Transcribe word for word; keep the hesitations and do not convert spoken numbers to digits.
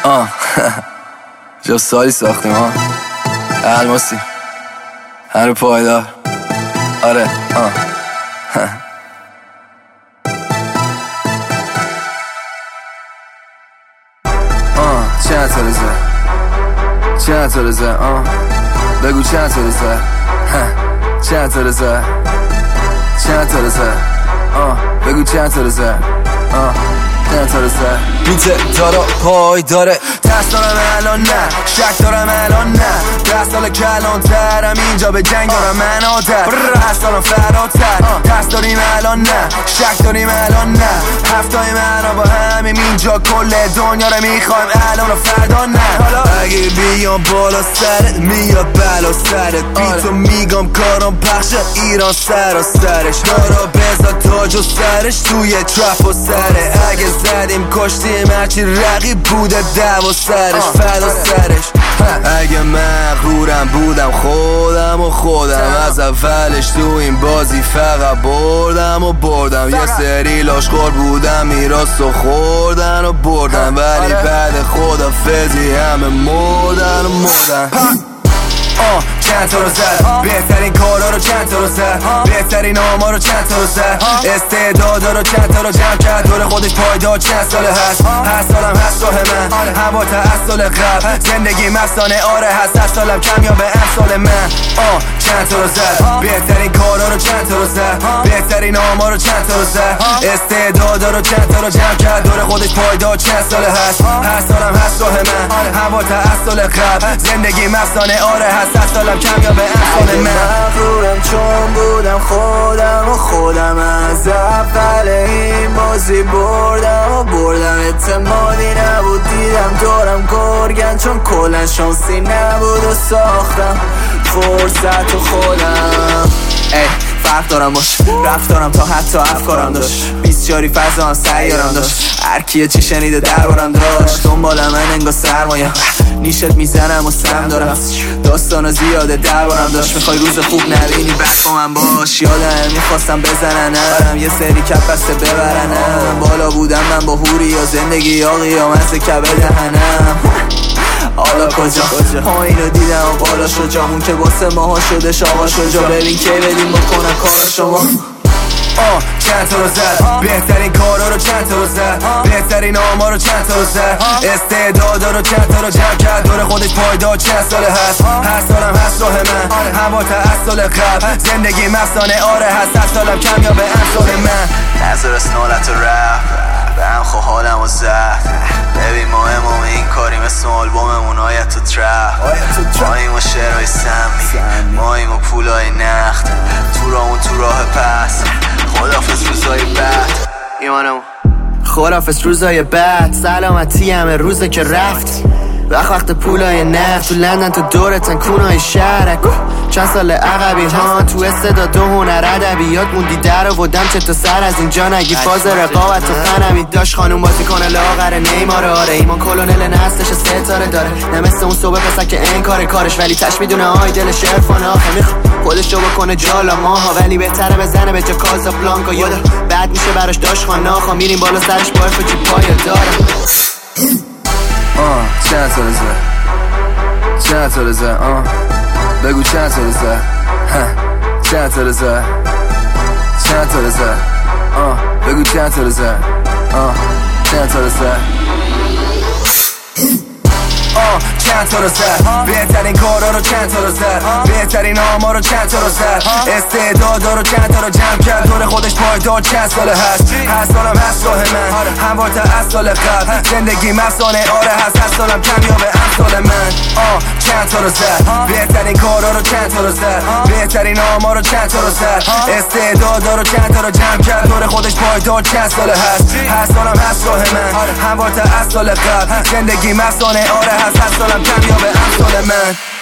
آه جا سالی ساختیم ها الماسی هنو پایدار. آره آه آه چند تا رزه چند تا رزه آه بگو چند تا رزه چند تا رزه چند تا رزه آه بگو چند تا رزه آه چند تا رزه میته دارا پای داره. دست دارم الان نه شک دارم الان نه دست دارم کلان ترم اینجا به جنگ دارم من آدر دست دارم فراتر. دست داریم الان نه شک داریم الان نه هفتای من با همیم اینجا کل دنیا رو میخوایم الان و فردا نه. اگه بیام بالا سرت میاد بلا سرت بی تو میگم کارم پخش ایران سر و سرش دارا بزا تاج و سرش توی ترپ و سره. اگه زدیم کشتیم هرچی رقیب بوده دو و سرش فدا سرش. اگه مغرورم بودم خودم و خودم از اولش تو این بازی فقط بردم و بردم. یه سری لاشخور بودم میراست و خوردن و بردن ولی بعد خدافظی همه مردن و مردن. آه چند تا رو زد بهترین کارا رو چند تا رو زد بهترین آما رو چند تا رو زد استعدادا رو چند تا رو جمع کرد دور خودش پایدار چند ساله هست. هر سالم هست راه من هوا تا از سال قبل زندگی مستانه آره هست هر سالم کمیابه امسال من. آه چند تا رو زد بهترین کارا رو چند تا رو زد بهترین آما رو چند تا رو زد استعدادا رو چند تا رو جمع کرد دور خودش پایدار چند ساله هست. هر سالم هست راه من هوا تا از سال قبل زندگی مستانه آره هست هر سالم کمیابه امسال من. مغرورم چون بودم خودم و خودم از اول این بازی بردم و بردم اعتمادی نبود دیدم دورم گرگن چون کلن شانسی نبود و ساختم فرصت و خودم. ای فرق دارم باش رفتارم تا حتی افکارم داشت بیسیاری فضا هم سیارم داشت هر کیه چی شنیده دربارم داشت دنبال من انگار سرمایه نیشت میزنم و سم دارم داستانا زیاده دربارم داشت میخوای روز خوب نبینی بعد با من باش یادم میخواستم بزننم یه سری کپ بسته ببرنم بالا بودم من با هوری یا زندگی یا قیامت کبه دهنم. حالا کجا پایینو دیدم و بالا شو جامون که واسه ماها شده شاقا شجا ببین که بدیم بکنن کار شما. آه چند تا رو زد بهترین کارا رو چند تا رو زد بهترین آما رو چند تا رو زد استعدادا رو چند تا رو جمع کرد دور خودش پایدار چند ساله هست. هر سالم هست راه من هوا تا از سال قبل زندگی مستانه آره هست هر سالم کمیابه امسال من. نظر اسنالت و رپ به هم خو حالم و زد ببین ما امام این کاریم اسم آلبوممون آیت تو ترپ ماییم و شعرهای سمی ماییم و پولای نخت تو رامون تو راه پس خدافز روزای بعد ایمانمون خدافز روزای بعد سلامتی همه روزه که رفت وقت وقت پولای نفت تو لندن تو دورتن کونای شهرک چند سال عقبی ها تو استعداد و هنر ادبیات موندی در آوردم چه تا سر از اینجا نگی فاز رقابت تو فنمی داشت خانوم بازی کنه لاغر نیمار آره ایمان کلونل نسلش ستاره داره نه مثل اون صبح پسر که این کار کارش ولی تش میدونه آی دلش عرفانه آخه میخواد خودشو بکنه جالا ماها ولی بهتره بزنه به جا کازابلانکا یادا بعد میشه براش داشت خاناخا میریم بالا سرش با ارف و چی پای داره. آه چند تا رزه چند تا رزه آه بگو چند تا رزه چند تا رزه چند تا رزه آه بگو چند تا رزه آه چند تا رزه آه چند تا رو زد بهترین کارا رو چند تا رو زد بهترین آما رو چند تا رو زد استعدادا رو چند تا رو جمع کرد دور خودش پایدار چند ساله هست. هر سالم هست راه من هموار تا از سال قبل زندگی مستانه آره هست هر سالم کمیابه امسال من. آه چند تا رو زد بهترین کارا رو چند تا رو زد بهترین آما رو چند تا رو زد استعدادا رو چند تا رو جمع کرد دور خودش پایدار چند ساله هست. هر سالم هست راه من هموار تا از سال قبل زندگی مستانه آره هست هر سالم کمیابه امسال من.